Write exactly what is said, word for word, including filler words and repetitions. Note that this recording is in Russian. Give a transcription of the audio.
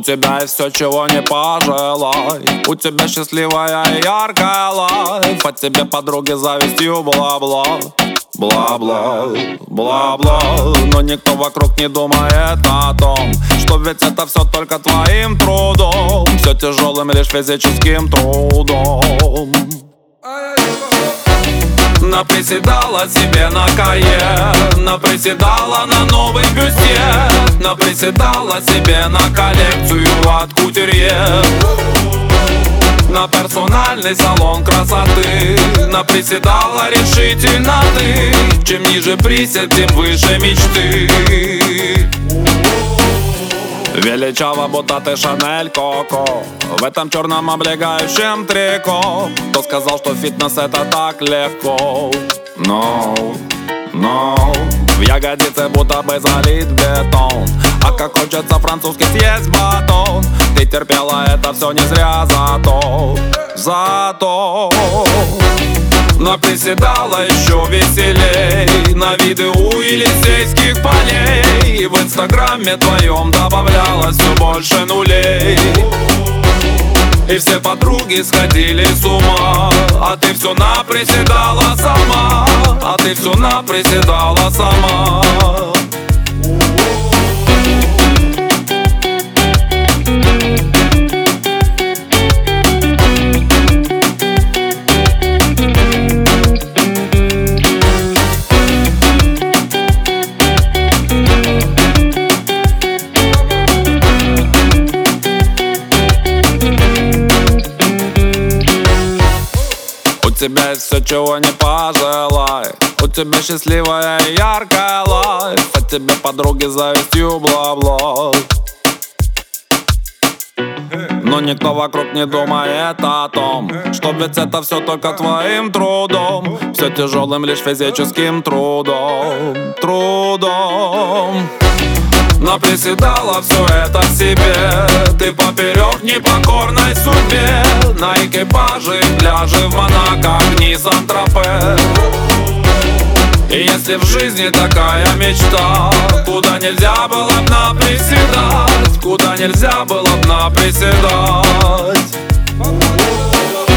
У тебя есть все, чего не пожелай. У тебя счастливая и яркая лайф. От тебе подруги завистью бла-бла. Бла-бла, бла-бла. Но никто вокруг не думает о том, что ведь это все только твоим трудом. Все тяжелым лишь физическим трудом. Наприседала себе на кае, наприседала на новый бюстье, наприседала себе на коллекцию от кутюрье, на персональный салон красоты. Наприседала решительно ты. Чем ниже присед, тем выше мечты. Величава, будто ты Шанель Коко, в этом черном облегающем трико. Кто сказал, что фитнес это так легко? No, no. В ягодице будто бы залит бетон. А как хочется французский съесть батон. Ты терпела это все не зря, зато, зато наприседала еще веселей на виды у Елисейских полей. В инстаграме твоем добавлялось все больше нулей. И все подруги сходили с ума, а ты все наприседала сама, а ты все наприседала сама. У тебя есть все, чего не пожелай. У тебя счастливая и яркая лайф. От тебя подруги завистью бла-бла. Но никто вокруг не думает о том, что ведь это все только твоим трудом. Все тяжелым лишь физическим трудом. Трудом. Наприседала все это себе ты поперек непокорной судьбе. На экипаже и пляже в Монако, огни Сан-Тропе. И если в жизни такая мечта, куда нельзя было б наприседать, куда нельзя было б наприседать.